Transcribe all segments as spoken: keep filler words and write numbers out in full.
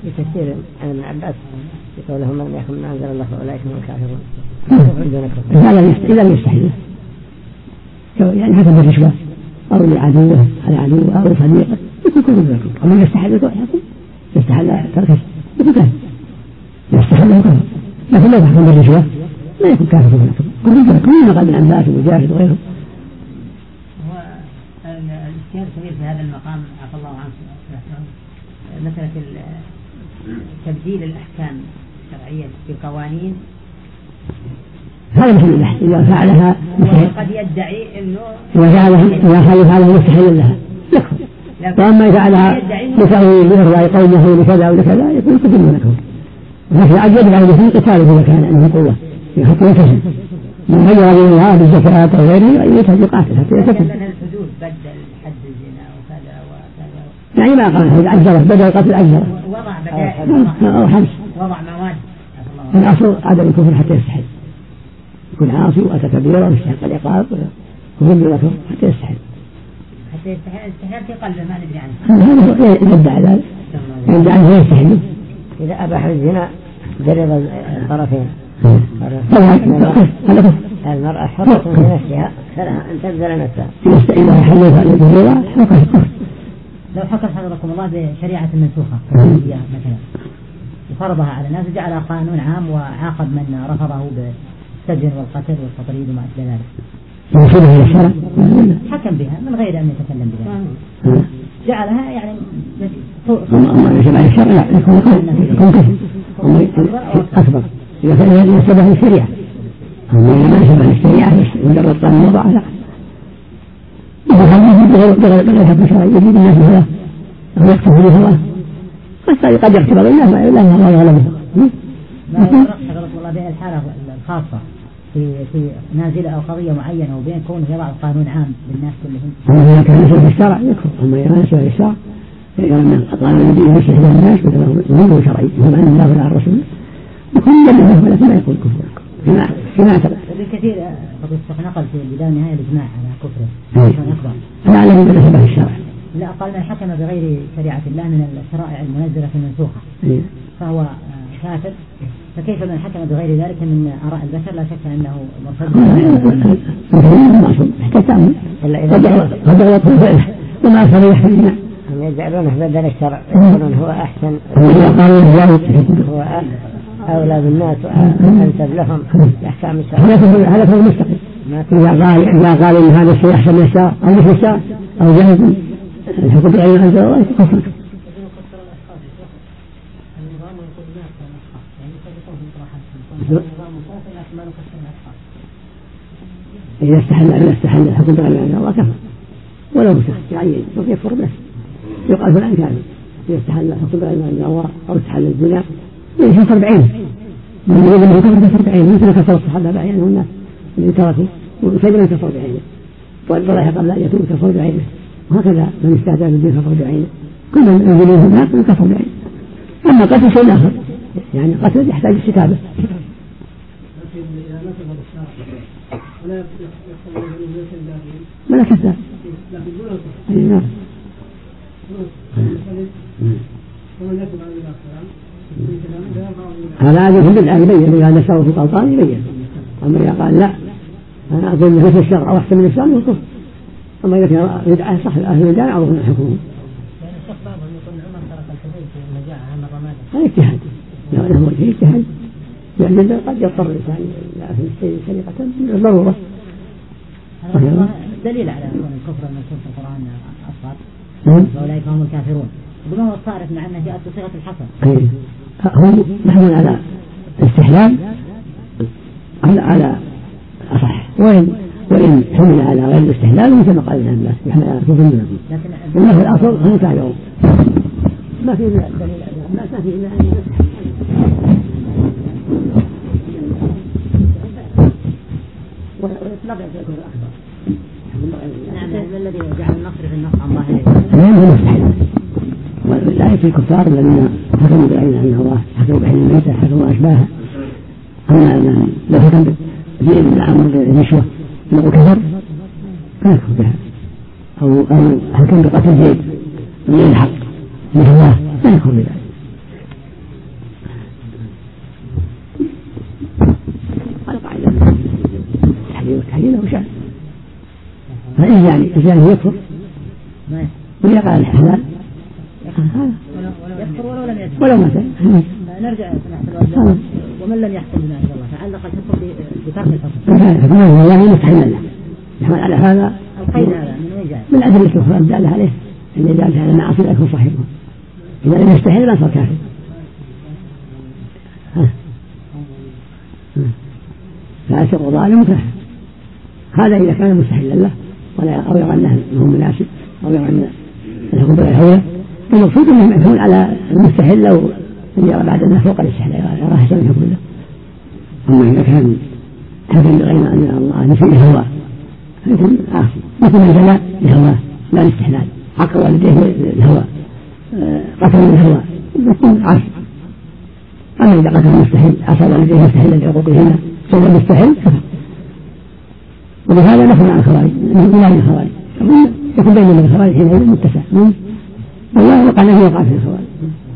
في تفسير عن ابن عباس يقول لهم من يحكم ما أنزل الله فأولئك هم الكافرون. إذا لم يستحل يعني حكم بالرشوة أو لعدوه على عدوه أو صديقه يكون كفر دون الكفر. أما يستحل يكون حكم يستحل تركه يكون كافر يستحل له كفر. لكن لو تحكم بالرشوة لا يكون كافر دون الكفر. كل ما قال ابن عباس ومجاهد وغيره. الاجتهاد كبير في هذا المقام عفى الله عنه مسألة تبديل الأحكام الشرعية بقوانين. هذا مثل اللحن إذا فعلها قد يدعي أنه إذا فعلها مستحيل لها يكفر. وأما إذا فعلها لتأويل لإرضاء قومه لكذا ولكذا يكون كفر دون الكفر. لكن عاد يجب عليه في قتاله إذا كان عنده قوة حتى يلتزم. من غير دين الله بالزكاة أو غيره يلتزم يقاتل حتى يلتزم. الحدود بدل حد الزنا وكذا وكذا. يعني ما قال هذا عجرة بدل قتل عجرة. وضع بدائل أو حبس. وضع مواد. الأصل عدم الكفر حتى يستحل. يكون عاصي وأتى كبيرا ويستحق العقاب وهم يذكر حتى يستحل. حتى يستحل استحلال في قلبه ما ندري عنه. هذا هو يدعي ذلك. يدعي عنه يستحل. إذا أباح الزنا جرب الطرفين. المرأة حرة في نفسها فلها أن تبذل نفسها. إذا حلت على الجريرة حقها الكفر. لو حكم حضركم الله بشريعة منسوخة مثلا وفرضها على الناس وجعلها قانون عام وعاقب من رفضه بالسجن والقتل والتطريد وما أشبه ذلك. ينسبها إلى الشرع. حكم بها من غير أن يتكلم بها. جعلها يعني أما ينسبها إلى الشرع لا يكون كفر. أكبر. إذا كان ينسبها للشريعة. أما إذا ما ينسبها للشريعة مجرد قانون وضعها لا. إذا كان بغير حكم شرعي يجيب الناس بهواه أو يكتب بهواه قد يكتب على الناس لا الله يغلبه. ما يفرق حضرة الله بين الحالة الخاصة في في نازلة أو قضية معينة وبين كونه يضع قانون عام للناس كلهم. أما إذا كان ينسب الشرع يكفر. أما إذا ينسب الشرع لأن القانون الذي يمشي إلى الناس وله شرعي وهو عن الله وعن الرسول يكون جميعه ولكن لا يكون كفر. هنا هنا اعتبر. بالكثير قد نقل في البداية والنهاية الإجماع على كفره. لا أعلم أن نسبه الشرع. لا قال من حكم بغير شريعة الله من الشرائع المنزلة المنسوخة فهو كافر. فكيف من حكم بغير ذلك من آراء البشر لا شك أنه مرتد. إلا إذا قد غلطه فعله وما أكثر يحملنا. هم يجعلونه بدل الشرع يقولون هو أحسن هو أولى بالناس وأنسب لهم لأحكام الشرع. هذا هو المستقيم. إذا قال إذا قال إن هذا الشيء أحسن من الشرع أو مثل الشرع أو جهد الحكم بالعلم عز وجل يكفر. إذا استحل إذا استحل الحكم بالعلم عز وجل كفر ولو مسخ يعين يكفر بس يقال فلان كافر. إذا استحل الحكم بالعلم عز وجل أو استحل الزنا يكفر بعينه. من يقول إنه كفر كفر بعينه مثل كفر الصحابة بعينه الناس اللي تركوا وسيدنا كفر بعينه والله قبل أن يتوب كفر بعينه. وهكذا من استهدى بالدين كفر بعينه. كل من ينزلون هناك كفر بعينه. أما قتل شيء آخر يعني قتل يحتاج استتابة. ولا كذاب. أي نعم. هذا عادة بالله يبين إذا نشره في قلطان يبين. أما إذا قال لا أنا أظن مثل الشرع أو أحسن من الشرع يوقف. أما إذا كان بدعة صح أهل البدع يعرفون حكمهم. هذا اجتهاد. لا له وجه اجتهاد. يعني قد يضطر الإنسان إلى أهل الشيء سرقة بالضرورة. هذا دليل على أن الكفر المنسوخ في القرآن أصغر. وأولئك هم الكافرون. بما هو الصارف مع أنه جاءت بصيغة الحصر. هم محمول على الاستحلال على على أصح. وإن وإن حمل على غير الاستحلال مثل ما قال ابن عباس يحمل على كفر من لكن إنه الأصل هم كافرون. ما في دليل ما في إلا أن ويطلق يكون الأكبر. نعم ما الذي جعل النصر في النص عن ظاهره؟ نعم هو مستحيل. ولا يكفي الكفار الذين حكموا بعين عن الله حكموا بعين الميتة حكموا أشباهها. أما لو حكم بدين الأمر بالنشوة نقول كفر لا يكفر بها. أو أو حكم بقتل زيد من الحق مثل الله لا يكفر بذلك. فإن يعني الزاني يكفر وإذا قال الحلال يكفر ولو لم يجب ولو مات. نرجع سماحة ومن لم يحكم بما أنزل الله تعلق الحكم بترك الحكم. فما هو يعني مستحيل له يحمل على هذا القيد هذا من وين جاء؟ من أدلة الأخرى الدالة عليه أن ذلك على المعاصي لا يكون صاحبه إذا لم يستحيل ما صار كافر. فاسق ظالم كافر هذا إذا كان مستحيلا له ولا أو يرى أنه هو مناسب أو يرى أن الحكم بالهوى. المقصود أنه يكون على المستحيل لو يرى بعد أنه فوق الاستحلال يرى حسن الحكم له. أما إذا كان حكم بغير أن الله نسي الهوى فيكون عاصي مثل من زنا لهواه لا الاستحلال عقل والديه الهوى قتل الهوى يكون عاصي. أما إذا قتل المستحيل عصى والديه مستحيلا لعقوقهما سوى المستحيل كفر. ولهذا نحن عن الخوارج نحن لا من الخوارج يكون بيننا من الخوارج حينئذ متسع الله وقع له وقع في الخوارج.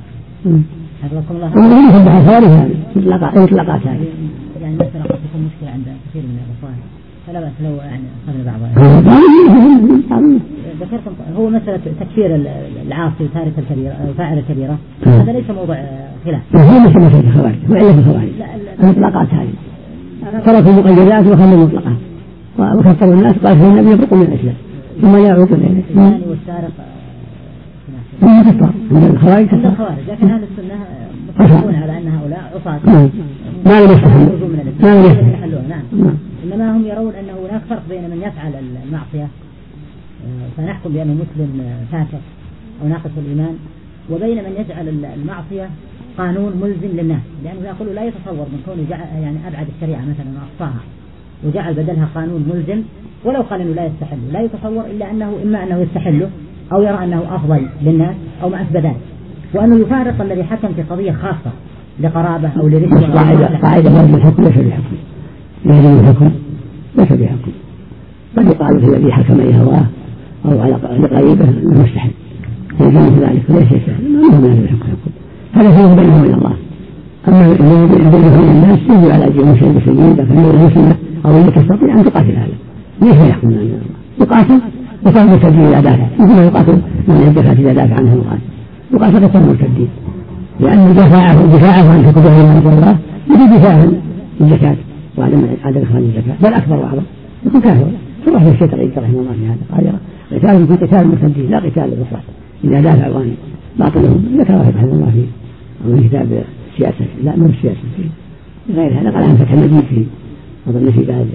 ومن يصبح الخوارج هذه إطلاقات هذه يعني مثلا قد تكون مشكلة عند كثير من الأخوان فلا بأس لو يعني أخذنا بعضها. ذكرتم هو مسألة تكفير العاصي وتارك الكبيرة وفاعل الكبيرة هذا ليس موضوع خلاف. هو مش مسألة الخوارج وإلا في الخوارج الإطلاقات هذه تركوا المقيدات وخلوا المطلقات وكفروا الناس قال في النبي يبرقوا من الإسلام ثم يعودوا إليه. الثاني والسارق هم كفار من الخوارج كفار لكن أهل السنة متفقون على أن هؤلاء عصاة ما لم يستحلوا ما لم يستحلوا نعم. إنما هم يرون أنه هناك فرق بين من يفعل المعصية فنحكم بأنه مسلم فاسق أو ناقص الإيمان وبين من يجعل المعصية قانون ملزم للناس لأنه يقول لا يتصور من كونه يعني أبعد الشريعة مثلا وأقصاها وجعل بدلها قانون ملزم ولو قال أنه لا يستحل لا يتصور إلا أنه إما أنه يستحله أو يرى أنه أفضل للناس أو ما أشبه ذلك وأنه يفارق الذي حكم في قضية خاصة لقرابة أو لرشوة. قاعدة قاعدة هذا الحكم ليس بحكم لازم الحكم ليس بحكم قد يقال في الذي حكم بهواه أو على قريبه أنه مستحيل يجوز ذلك ليس يستحيل ما هو من الحكم حكم هذا فيه بينه وبين الله. أما الذي بين الناس يجب على أجل مسلم بسجين إذا كان له مسلمة أو أن تستطيع أن تقاتل هذا ليس يحكم من الله يقاتل وقال مرتدين إذا دافع مثل ما يقاتل من الزكاة إذا دافع عنه المقاتل يقاتل قتل المرتدين لأن دفاعه دفاعه عن حقوق الله يجب دفاعا الزكاة وعدم عدم إخراج الزكاة بل أكبر وأعظم يكون كافر. صرح الشيخ رحمه الله في هذا قال قتال في قتال المرتدين لا قتال الرفض إذا دافعوا عن باطلهم ذكر رحمه الله في من كتاب السياسة لا من السياسة في غير هذا قال عن فتح المجيد في أظن في بعض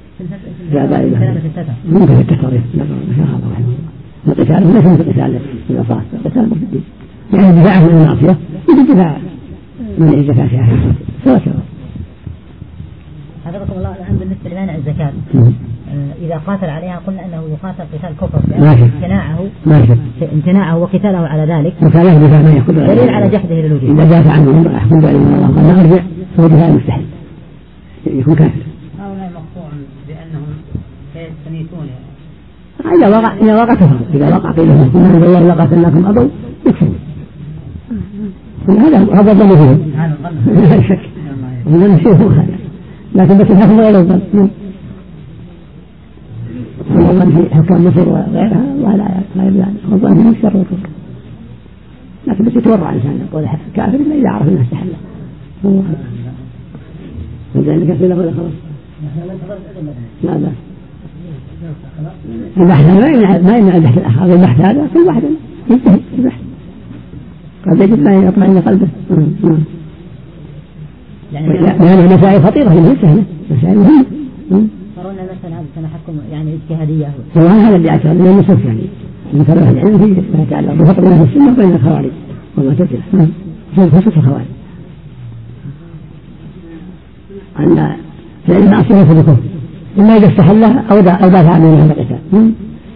ممكن التفريق ما شاء الله رحمه الله القتال ليس مثل قتال الرفض قتال المرتدين يعني دفاع عن المعصية يجب دفاع من الزكاة في أهل سواء سواء. حفظكم الله الآن بالنسبة لمانع الزكاة إذا قاتل عليها قلنا أنه يقاتل قتال كفر امتناعه امتناعه وقتاله على ذلك دليل على جحده للوجود. إذا دافع عنه أحكم بأن الله قال لا أرجع فهو دفاع مستحيل يكون كافر. هؤلاء مقطوع بأنهم سيستميتون إذا وقع إذا وقع كفر إذا وقع قيل لهم إن الله لا قاتلناكم أبوا يكفرون هذا هذا ظن فيهم لا شك وظن فيهم هذا لكن بس الحكم ولا الظن والظن في حكام مصر وغيرها الله لا لا يبلغ والظن من الشر والكفر لكن بس يتورع الإنسان يقول كافر إلا إذا عرف أنه استحل الله فذلك في له ولا خلاص لا لا البحث هذا ما يمنع البحث الآخر البحث هذا كل واحد يجتهد في البحث قد يجب ما يطمئن قلبه لأن المسائل خطيرة لمن سهلة مسائل مهمة ترون مثلا هذا التحكم يعني اجتهادية هذا اللي أكثر من المسلم يعني مثل أهل العلم في ما يتعلق بفرق بين السنة وبين الخوارج والمعتزلة في خصوص الخوارج أن فعل المعصية ليس بكفر إما إذا استحلها أو دافع عنه من هذا القتال.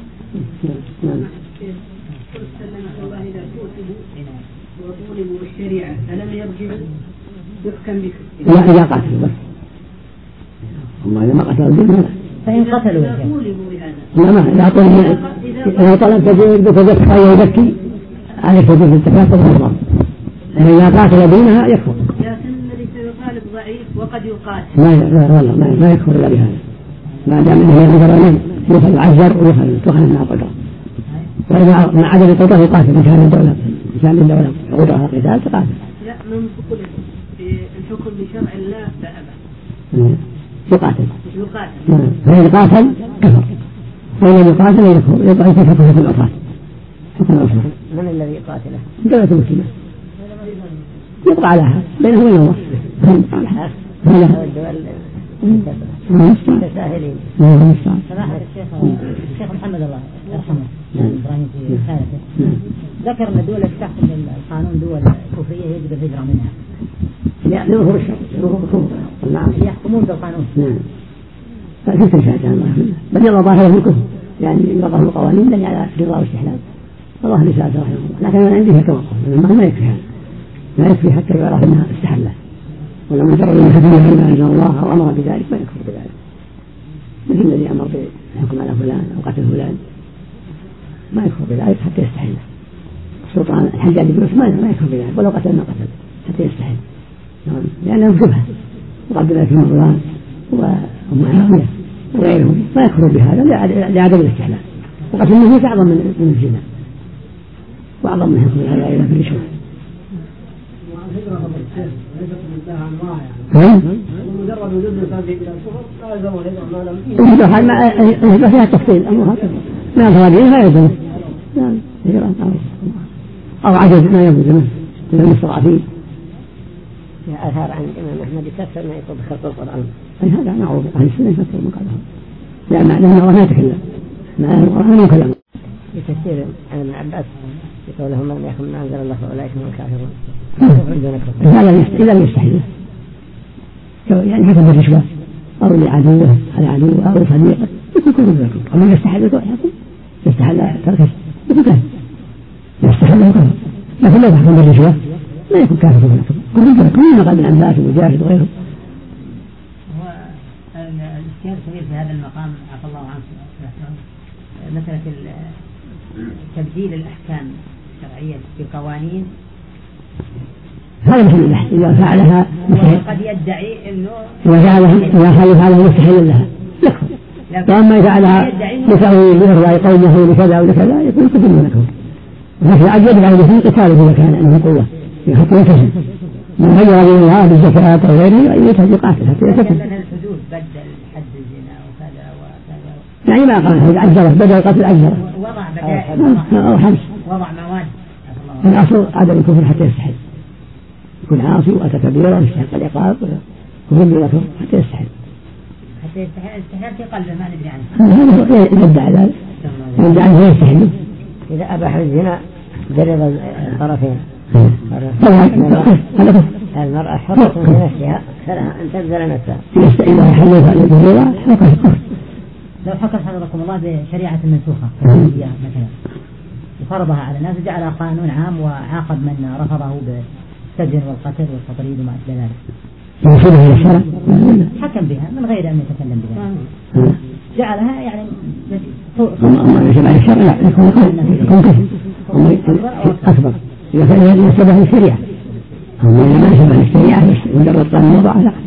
وطولبوا بالشريعة ألم يرجعوا يحكم بكفر؟ لا إذا قاتلوا بس أما إذا ما قتلوا الدين فإن قتلوا لا ما إذا طلب إذا طلب تجيب بتذكر ويذكي عليك تجيب التكاثر والضرب إذا قاتل دينها يكفر. لكن الذي سيطالب ضعيف وقد يقاتل ما لا والله ما, ما يكفر إلا بهذا ما دام إنه ينظر إليه يؤخذ يعذر ويؤخذ تؤخذ من القدرة، وإذا مع عدم القدرة يقاتل إن كان الدولة إن كان الدولة قدرة القتال تقاتل. لا من بقول في الحكم بشرع الله لا أبدا يقاتل يقاتل فإن قاتل كفر، فإن يقاتل يكفر يبقى يكفر في العصاة حكم العصاة. من الذي يقاتله؟ الدولة المسلمة يبقى على هذا بينه وبين الله. هذا الدول متساهلين. سماحة الشيخ الشيخ محمد الله يرحمه إبراهيم في رسالته ذكر أن الدول التي تحكم القانون دول كفرية يجب الهجرة منها. لا هو الشر هو الكفر. نعم يحكمون بالقانون. نعم فكيف تشاهد الله بل يلا ظاهره في الكفر يعني يضع القوانين دل على رضا واستحلال الله رسالته رحمه الله، لكن أنا عندي هكذا ما ما يكفي هذا ما يكفي حتى يعرف أنها استحلال، ولا مجرد أن يحكم بما أنزل الله أو أمر بذلك ما يكفر بذلك، مثل الذي أمر بالحكم على فلان أو قتل فلان ما يكفر بذلك حتى يستحل. السلطان الحجاج بن عثمان ما يكفر بذلك ولو قتل ما قتل حتى يستحل لأنه شبهة، وقبل ذلك مروان ومعاوية وغيرهم ما يكفر بهذا لعدم الاستحلال، وقتل النفوس أعظم من الزنا وأعظم من حكم هذا إلى في الرشوة. مجرد وجود الفاسد الى الكفر لا يلزم الهجرة ما لم الهجرة فيها تفصيل أمرها ما الفاضلين لا يلزم هجرة أو عجز ما يلزم من المستضعفين. في آثار عن الإمام أحمد يكفر ما يكون بخلق القرآن. أي هذا معروف أهل السنة يكفر من قالهم لا معنى أنه ما يتكلم ما القرآن ما يكلم. بتفسير عن ابن عباس يقولهم من يحكم ما أنزل الله فأولئك هم الكافرون. إذا لم يستحيل يعني حكم بالرشوة أو لعدوه على عدوه أو صديقه يكون كل ذلك. أما يستحيل يكون حكم يستحيل تركه يكون كافر يستحيل يكون، لكن لو حكم بالرشوة ما يكون كافر ولا كفر. كل ما قال ابن عباس ومجاهد وغيره. هو الاجتهاد الكبير في هذا المقام عفى الله عنه مسألة تبديل الأحكام الشرعية في قوانين هذا مثل البحث إذا فعلها قد يدعي أنه إذا فعلها مستحيل لها يكفر، وأما إذا فعلها لتأويل لإرضاء قومه لكذا ولكذا يكون كفر من الكفر. ولكن عجب على في قتاله إذا كان عنده قوة حتى ينتهي من غير الله بالزكاة أو غيره ينتهي يقاتل حتى ينتهي. الحدود بدل حد الزنا وكذا وكذا يعني ما قال عجرة بدل قتل عجرة وضع بدائل أو حبس وضع مواد. الأصل عدم الكفر حتى يستحل يكون عاصي وأتى كبيرا ويستحق العقاب وكفر بالكفر حتى يستحل حتى يستحل استحلال في قلبه ما ندري عنه. هذا هو يدعي ذلك يدعي عنه يستحل إذا أباح الزنا جلد الطرفين. المرأة حرة في نفسها فلها أن تبذل نفسها. إذا حلت على الجزيرة لو حكم حفظكم الله بشريعة منسوخة مثلا وفرضها على الناس جعلها قانون عام وعاقب من رفضه بالسجن والقتل والتطريد وما أشبه ذلك. ينسبها إلى الشرع حكم بها من غير أن يتكلم بها جعلها يعني أما ينسبها إلى الشرع لا يكون كفر أكبر إذا كان ينسبها إلى الشريعة. أما إذا ما ينسبها إلى الشريعة مجرد قانون وضعه لا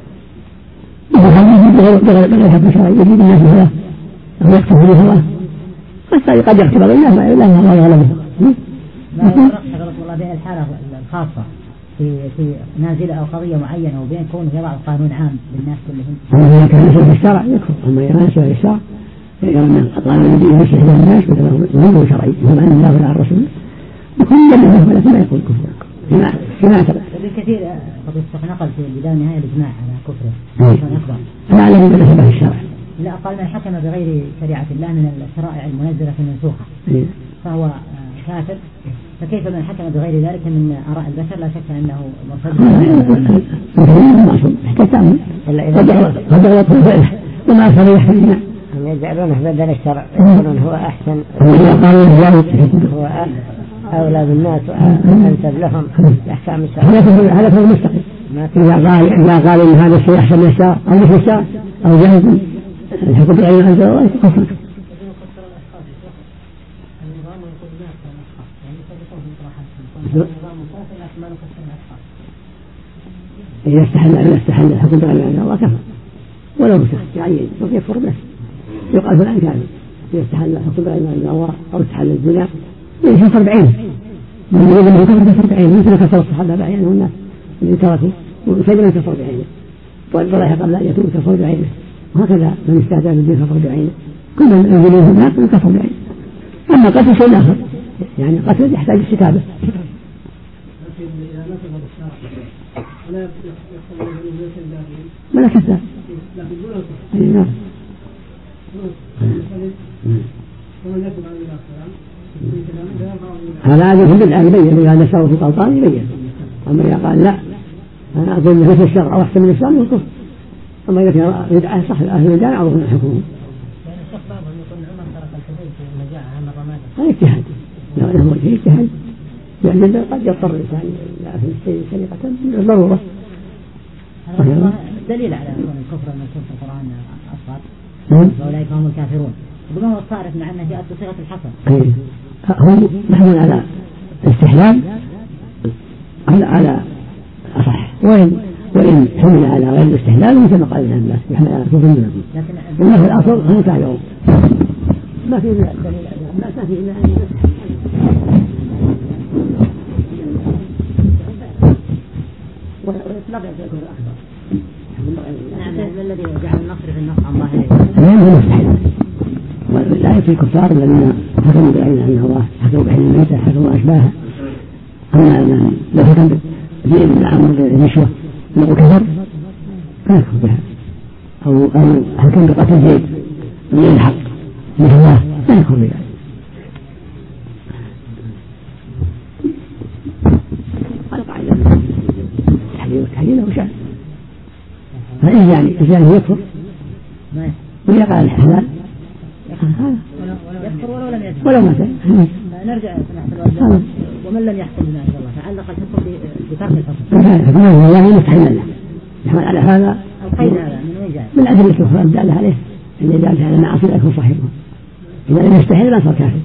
بغير حكم شرعي يجيب الناس هذا أو يكتب به الله قد يكتب الله ما لا الله يغلبه. ما يفرق حضرة الله بين الحالة الخاصة في في نازلة أو قضية معينة وبين كونه يضع قانون عام للناس كلهم. أما إذا كان ينسب الشرع يكفر، أما إذا ما ينسب الشرع يرى أن القانون الذي ينسب إلى الناس وهو شرعي وهو عن الله وعن الرسول يكون جميعه ولكن ما يكون كفر فيما فيما اعتبر. بالكثير فقد نقل في البداية والنهاية الإجماع على كفره. لا أعلم من نسبه الشرع. لا قال من حكم بغير شريعة الله من الشرائع المنزلة المنسوخة فهو كافر، فكيف من حكم بغير ذلك من آراء البشر لا شك أنه مرتد وما أصل يحتمل هم يجعلونه بدل الشرع يقولون هو أحسن هو أولى بالناس وأنسب لهم لأحكام الشرع. هذا هو المستقيم. إذا قال إذا قال إن هذا الشيء أحسن من الشرع أو مثل الشرع أو جاهز الحكم بغير أنزل الله يكفر. إذا استحل إذا استحل الحكم بغير أنزل الله كفر ولو مسخ يعين يكفر به يقال فلان كافر إذا استحل حكم بغير ما أنزل الله أو استحل الزنا يكفر بعينه من يريد أنه يكفر كفر بعينه مثل كفر الصحابة بعينه الناس اللي تركوا وسيدنا كفر بعينه والبراء قبل أن يتوب كفر بعينه وهكذا من استهدى بالدين كفر بعينه كل من ينزل هناك كفر بعينه. أما قتل شيء آخر يعني قتل يحتاج استتابة. ولا كذاب نعم هذا عادة في الآن يبين إذا هذا الشر في قلطان يبين. أما إذا قال لا أنا أقول مثل الشر أو أحسن من الشر يوقف. أما إذا كان يدعى صح أهل الجان أعرف من حكمه هذا اجتهاد لو أنه وجه اجتهاد يعني قد يضطر الإنسان إلى أهل الشيء سرقة بالضرورة. دليل على أن الكفر المذكور في القرآن أصغر وأولئك هم الكافرون وبما هو الصارف مع أنه جاءت بصيغة الحصر هم محمول على استحلال على على أصح وإن وإن حمل على غير الاستحلال مثل ما قال الناس يحمل على كفر منهم لكن في الأصل هم كافرون ما في دليل ما في إلا أن وإطلاق يكون الأكبر. نعم الذي جعل النصر في النص عن ظاهره لا هو مستحيل والآية في الكفار الذين حكموا بعين عن الله حكموا بعين الميتة حكموا أشباهها أما لو حكم بإذن العمر النشوة لو كفر فيكفر بها أو أو حكم بقتل زيد من الحق من الله لا يكفر بها. هذا قاعدة التحليل والتحليل له شأن فإن يعني إذا يكفر وإذا قال الحلال يكفر ولو لم يكفر ولو مات نرجع سماحة ومن لم يحكم بما أنزل الله تعلق الحكم بترك الحكم لا والله مستحيل له يحمل على هذا القيد هذا من وين جاء من أجل الكفر أبدأ له عليه إن إذا كان معصية يكون صاحبه إذا لم يستحيل ما صار كافر.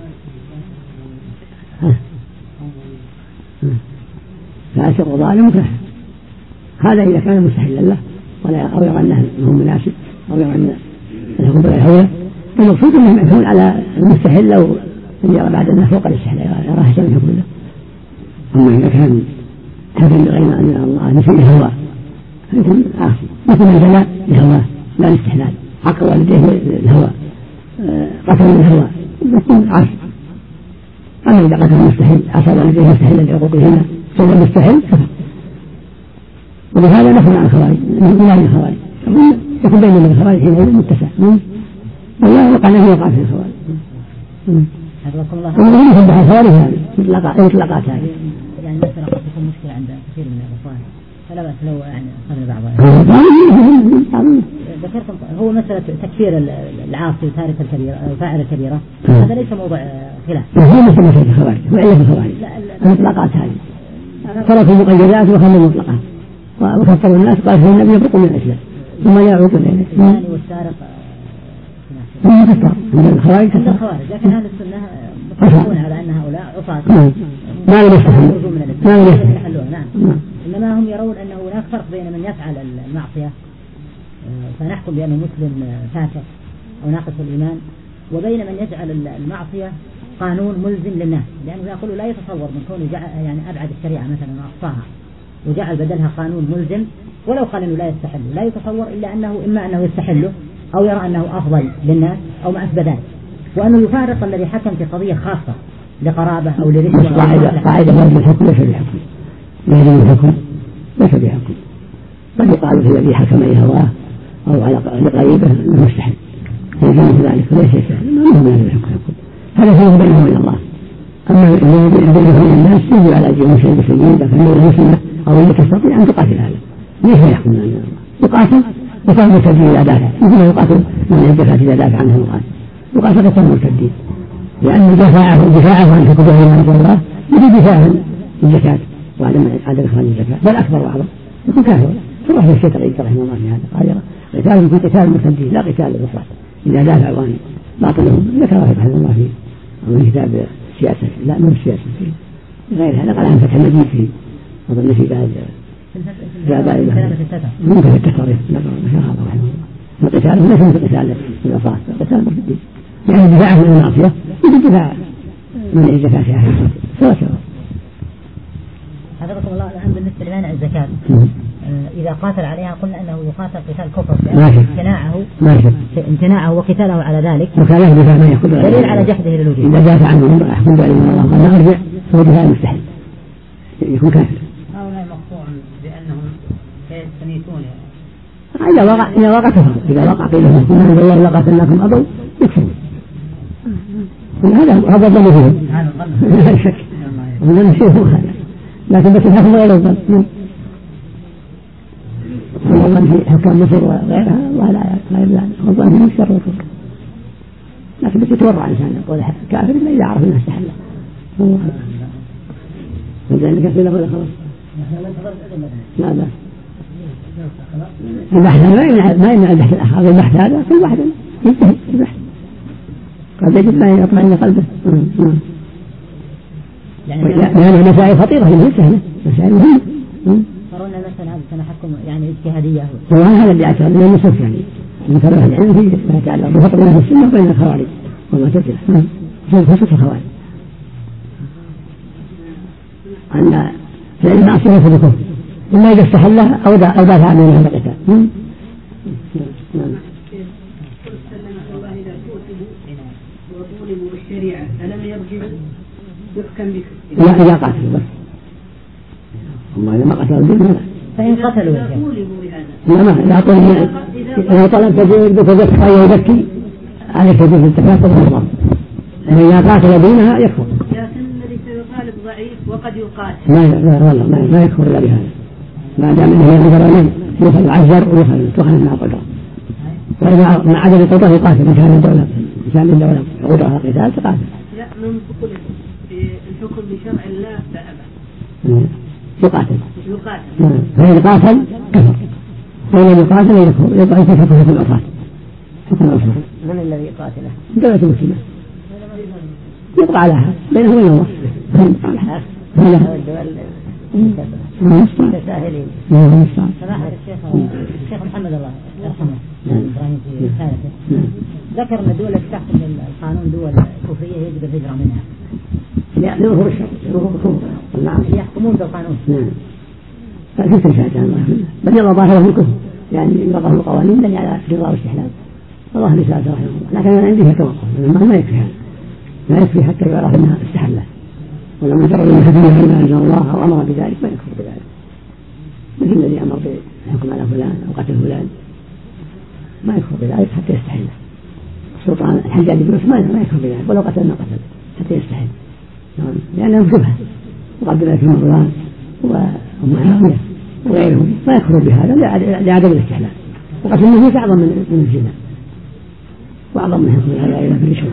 فأسر ظالم كافر هذا إذا كان مستحيلا له ولا أو يرى أنه مناسب أو يرى أنه الحكم بغير هوى فالمقصود أنه يكون على المستحيل لو يرى بعد أنه فوق الاستحلال يراه حسن الحكم له. أما إذا كان حكم بغير ما أنزل الله نفي الهوى فيكون عاصي مثل من زنا لهواه لا الاستحلال حق والديه الهوى قتل الهوى يكون عاصي. أما إذا قتل المستحيل عصى والديه مستحيلا لعقوقهما سوى المستحيل كفر. ولهذا نخرج عن الخوارج لا من الخوارج يكون بين من الخوارج حينئذ متسع والله وقع له وقع في الخوارج ومن يحب الخوارج هذه إطلاقات هذه يعني مثلا قد تكون مشكلة عند كثير من الأخوان فلا بأس لو يعني أخذنا بعضها. ذكرتم هو مسألة تكفير العاصي وتارك الكبيرة وفاعل الكبيرة هذا ليس موضوع خلاف. هو مسألة الخوارج وإلا في الخوارج الإطلاقات هذه تركوا المقيدات وخلوا المطلقات وكفروا الناس قال فإن النبي يبرق من الإسلام ثم يعود إليه الثاني والسارق هم كفر من الخوارج كفر لكن أهل السنة متفقون على أن هؤلاء عصاة ما يستحلون ما يستحلون نعم إنما هم يرون أنه هناك فرق بين من يفعل المعصية فنحكم بأنه مسلم فاسق أو ناقص الإيمان وبين من يجعل المعصية قانون ملزم للناس لأنه يقول لا يتصور من كونه يعني أبعد الشريعة مثلا وأقصاها وجعل بدلها قانون ملزم ولو قال أنه لا يستحل لا يتصور إلا أنه إما أنه يستحله أو يرى أنه أفضل للناس أو ما أثبت ذلك وأنه يفارق الذي حكم في قضية خاصة لقرابة أو لرشوة قاعدة قاعدة لازم الحكم ليس بحكم لازم الحكم ليس بحكم قد يقال في الذي حكم لهواه أو على لقريبه مستحيل يجوز ذلك وليس يستحيل ما هو من الحكم حكم هذا فيه بينه وبين الله. أما الذي بينه وبين الناس يجب على جميع المسلمين إذا كان له مسلمة أو اللي تستطيع أن تقاتل هذا ليس يحكم من الله يقاتل وكان مرتدين إذا دافع مثل ما يقاتل من يدفع إذا دافع عنه المقاتل يقاتل كان مرتدين لأن دفاعه دفاعه عن حكم الله من الله يجب دفاعا الزكاة وعدم عدم إخراج الزكاة بل أكبر وأعظم يكون كافر. شرح الشيخ العيد رحمه الله في هذا قال قتال في قتال المرتدين لا قتال للكفار إذا دافعوا عن باطلهم ذكره رحمه الله في من كتاب سياسة لا من السياسة في غير هذا قال عن فتح المجيد في أظن في بعد لا بعد ممكن في التفاريخ نقرأ ما شاء الله رحمه الله القتال ليس مثل قتال العصاة، القتال مرتدين يعني الدفاع من المعصية مثل دفاع منع الزكاة في أهل الشرك سواء سواء. حفظكم الله. الآن بالنسبة لمانع الزكاة إذا قاتل عليها قلنا أنه يقاتل قتال كفر امتناعه امتناعه وقتاله على ذلك دليل على جحده للوجود. إذا دافع عنهم يحكم بأن الله قال لا أرجع فهو دفاع مستحيل يكون كافر. هؤلاء مقطوع بأنهم يستميتون إذا وقع إذا وقع كفر. إذا وقع قيل لهم إن الله لا قاتلناكم أبوا يكفرون. هذا هذا الظن فيهم لا شك ومن الشيء هو هذا لكن بس الحكم غير الظن. والظن في حكام مصر وغيرها الله لا يبلغ والظن في الشر والكفر لكن بس يتورع الإنسان يقول كافر إلا إذا عرف أنه استحل الله فذلك قيل ولا خلاص لا لا البحث ما يمنع ما يمنع البحث الآخر. هذا البحث هذا كل واحد يجتهد في البحث قد يجب أن يطمئن قلبه لأنها مسائل خطيرة هي سهلة مسائل مهمة. ترون مثلا هذا تحكم يعني اجتهادية هو هذا اللي أعتقد من النصوص يعني من كلام العلم في ما يتعلق بفرق بين السنة وبين الخوارج والمعتزلة في خصوص الخوارج أن فعل المعصية في الكفر إما إذا استحلها أو دافع عنه من القتال. وطولبوا بالشريعة ألم يرجعوا يحكم بك؟ لا إذا قاتلوا بس أما إذا ما قتلوا الدين فإن قتلوا لا ما إذا طلب إذا طلب تجيب بتذكر يزكي عليك تجيب الزكاة طلب الله إذا قاتل دينها يكفر. لكن الذي سيطالب ضعيف وقد يقاتل لا لا والله ما, ما يكفر إلا بهذا ما دام أنه يعذر يوصل يعذر ويوصل تخلص مع قدرة وإذا مع عدم القدرة يقاتل مكان الدولة مكان الدولة قدرة القتال تقاتل. لا من تقول الحكم بشرع الله فأبى يقاتل يقاتل فإن قاتل كفر فإن يقاتل يكفر يبقى يكفر في الأطراف. من الذي قاتله؟ دولة المسلمة يبقى على هذا بينه وبين الله هذا الدول متساهلين. سماحة الشيخ الشيخ محمد الله يرحمه إبراهيم في رسالته ذكر أن الدول التي تحكم القانون دول كفرية يجب الهجرة منها. لا لا هو الشر هو الكفر نعم يحكمون بالقانون. نعم فكيف تشاء الله بل يلا ظاهره في الكفر يعني يضع القوانين دل على رضا واستحلال الله ليس رحمه الله لكن أنا عندي توقف ما يكفي هذا ما يكفي حتى يعرف أنها استحلال ولما جرب من حكم ما أنزل الله أو أمر بذلك ما يكفر بذلك مثل الذي أمر بالحكم على فلان أو قتل فلان ما يكفر بذلك حتى يستحل. السلطان الحجاج بن عثمان ما يكفر بذلك ولو قتل ما قتل حتى يستحل لأنه شبهة وقد ذلك المرضان ومعاوية وغيرهم ما يكفر بهذا لعدم الاستحلال وقتل النفوس أعظم من الزنا وأعظم من حكم هذا إلى في الرشوة.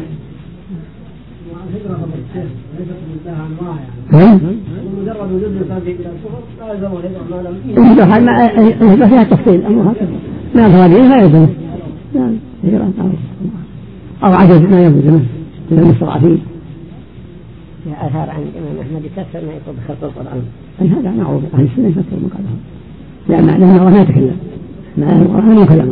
مجرد وجود الإنسان إلى الكفر لا يلزم الهجرة ما لم الهجرة فيها تفصيل أمرها ما الفوائد لا يلزم الهجرة أو عجز ما يلزم من المستضعفين. آثار عن الإمام أحمد كثر ما يطلب خلق القرآن أي هذا معروف أهل السنة يفكر من قبلهم لأن معناه ما يتكلم ما القرآن كلام